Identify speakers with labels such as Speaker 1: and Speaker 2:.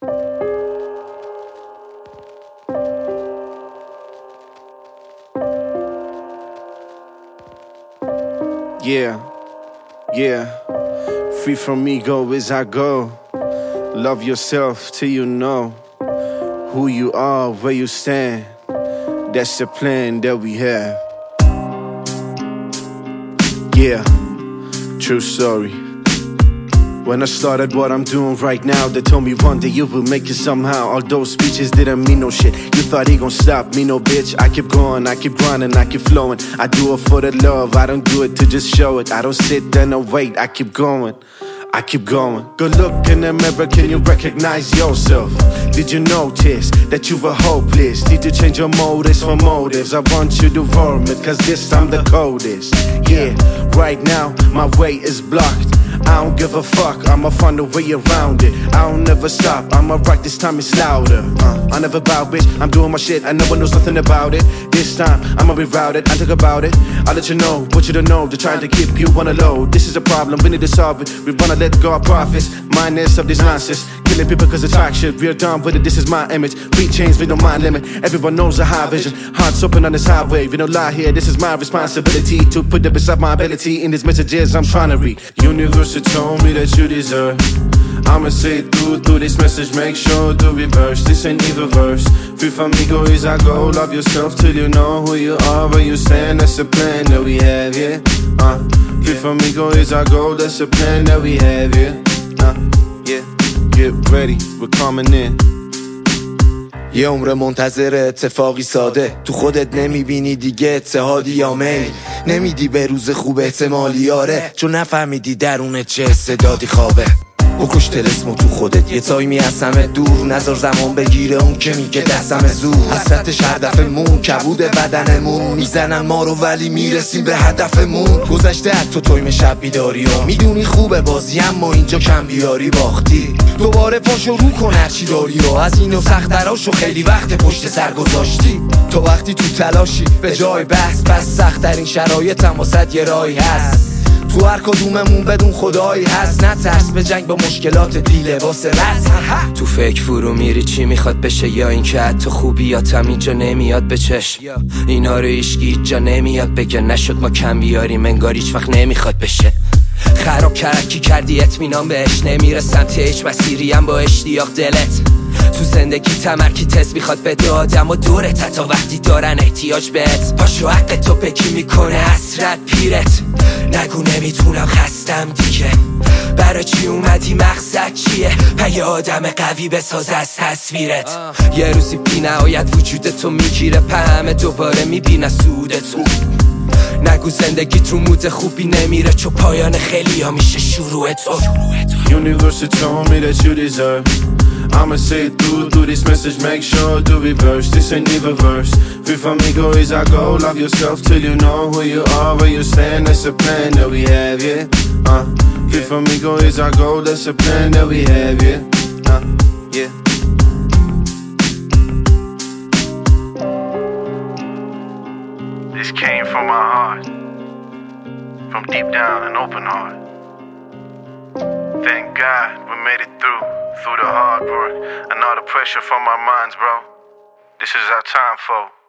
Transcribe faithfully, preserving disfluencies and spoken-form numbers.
Speaker 1: Yeah, yeah. Free from ego as I go. Love yourself till you know who you are, where you stand. That's the plan that we have. Yeah, true story. When I started what I'm doing right now, they told me one day you will make it somehow. All those speeches didn't mean no shit. You thought he gon' stop me, no bitch. I keep going, I keep grinding, I keep flowing. I do it for the love, I don't do it to just show it. I don't sit there and wait, I keep going, I keep going. Good look in the mirror, can you recognize yourself? Did you notice that you were hopeless? Did you change your motives for motives? I want you to vomit, cause this time the coldest. Yeah, right now my way is blocked. I don't give a fuck, I'ma find a way around it. I don't never stop, I'ma rock, this time it's louder. uh, I never bow, bitch, I'm doing my shit, and no one knows nothing about it. This time, I'ma reroute it, I think about it. I'll let you know, what you don't know, they're trying to keep you on the low. This is a problem, we need to solve it. We wanna let go of profits, minus of this nonsense. Killing people cause of talk shit, we're done with it, this is my image. We change, we don't mind limit, everyone knows a high vision. Hearts open on this highway, we don't lie here, this is my responsibility. To put the best of my ability in these messages I'm trying to read. Universe told me that you deserve. I'ma say it through, through this message, make sure to reverse. This ain't even verse. Free from ego is our goal. Love yourself till you know who you are, where you stand. That's the plan that we have, yeah. Uh, free from ego is our goal. That's the plan that we have, yeah. Uh, yeah. Get ready, we're coming in.
Speaker 2: یه عمر منتظر اتفاقی ساده، تو خودت نمیبینی دیگه اتحادی یا میل. نمیدی به روز خوب احتمالی آره، چون نفهمیدی درونت چه استعدادی خوابه. بکش تلسمو تو خودت، یه تایمی از همه دور. نذار زمان بگیره اون که میگه دستم زور. حسرتش هر دفعه مون، کبود بدنمون. میزنن ما رو ولی میرسیم به هدفمون. گذشته حتی تایم شب بیداری و میدونی خوبه بازی، اما اینجا کم بیاری باختی. دوباره پاشو رو کن هرچی داری و از اینو سختراشو خیلی وقت پشت سر گذاشتی. تو وقتی تو تلاشی به جای بحث، پس سخت‌ترین شرایط هم واسه یه راهی هست. تو هر کدوممون بدون خدایی هست. نترس به جنگ با مشکلات، بی لباس رس.
Speaker 3: تو فکر فرو میری چی میخواد بشه، یا این که حتی خوبیاتم اینجا نمیاد به چشم. اینا رو هیچکی جا نمیاد بگه، نشد ما کم بیاریم انگار هیچ وقت نمیخواد بشه. خراب کرکی کردی اطمینان بهش، نمیره سمت هیچ مسیری هم با اشتیاق دلت. تو زندگی تمرکز میخواد بده آدم و دورت، تا وقتی دارن احتیاج بهت. پاشو حق تو بکی میکنه حسرت پیرت. نگو نمیتونم خستم دیگه، برای چی اومدی مقصد چیه؟ پی آدم قوی بساز از تصویرت. یه روزی بی نهایت وجودتو میگیره، همه دوباره میبینه سودتو. نگو زندگیت رو مود خوبی نمیره، چون پایان خیلی ها میشه شروع تو.
Speaker 1: Universe told me that you deserve. I'ma say it through, through this message, make sure to reverse. This ain't even verse. Free from ego is our goal. Love yourself till you know who you are, where you stand. That's the plan that we have, yeah. Uh, free from ego is our goal. That's the plan that we have, yeah. Uh, yeah. This came from my heart, from deep down an open heart. Thank God we made it through, through the hard work and all the pressure from our minds, bro. This is our time, folk.